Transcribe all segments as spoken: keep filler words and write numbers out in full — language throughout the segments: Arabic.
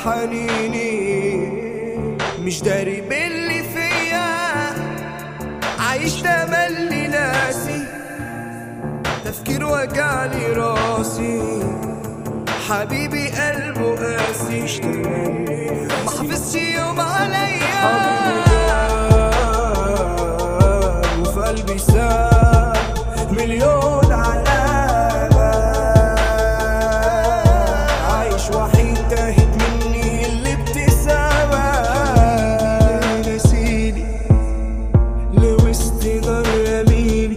حنيني، مش داري باللي فيا، عايش تملي ناسي، تفكير وجعلي راسي، حبيبي قلبه قاسي، ما حافظش يوم عليا، وفي قلبي ساب مليون علامة، عايش وحيد تاهت مني الابتسامة، نسيني لوسط نار يميني،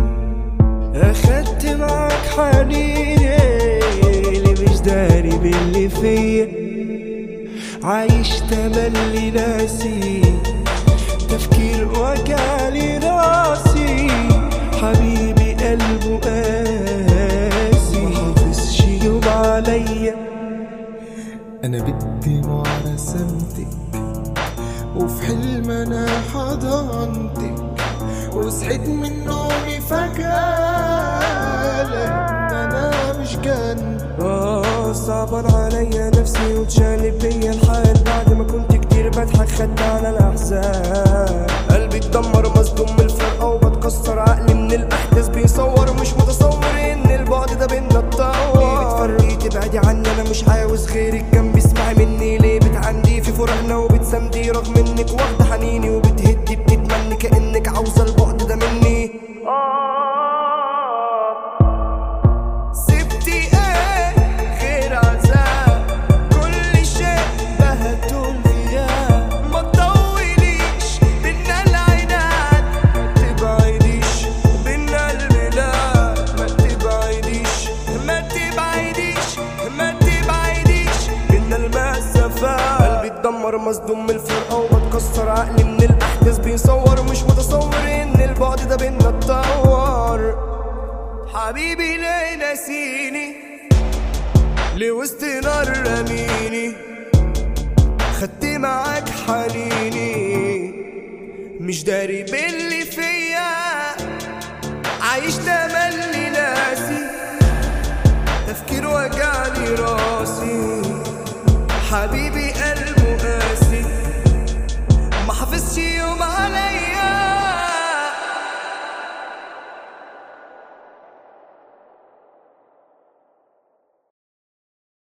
اخدت معاك حنيني اللي مش داري باللي فيا، عايش تملي ناسي، تفكير وجعلي راسي، حبيبي قلبه قاسي، محافظش يوم عليا. انا بدي معرسمتك وفي حلم انا حضنتك، وصحيت من نومي فجأة لقيت انا مش جنبك. اه صعبان عليا نفسي وتشالب بيا الحال، بعد ما كنت كتير بضحك خدت على الاحزان، قلبي اتدمر مصدوم من الفرقه وبتكسر، عقلي من الاحداث بيصور، مش متصور ان البعد ده بينا اتطور، ليه بتفرقي تبعدي عني، انا مش عاوز غيرك جنبي، اسمعي مني ليه بتعندي في فراقنا وبتسندي، رغم انك واخده حنيني وبتهدي بتتمني كانك عاوزه البعد ده مني. قلبي اتدمر مصدوم من الفرقة وبتكسر، عقلي من الأحداث بيصور، مش متصور إن البعد ده بينا اتطور، حبيبي ليه ناسيني لوسط نار رميني، خدت معاك حنيني، مش داري باللي فيا، عايش تملي ناسي، تفكير وجعلي راسي، حبيبي قلبه قاسي.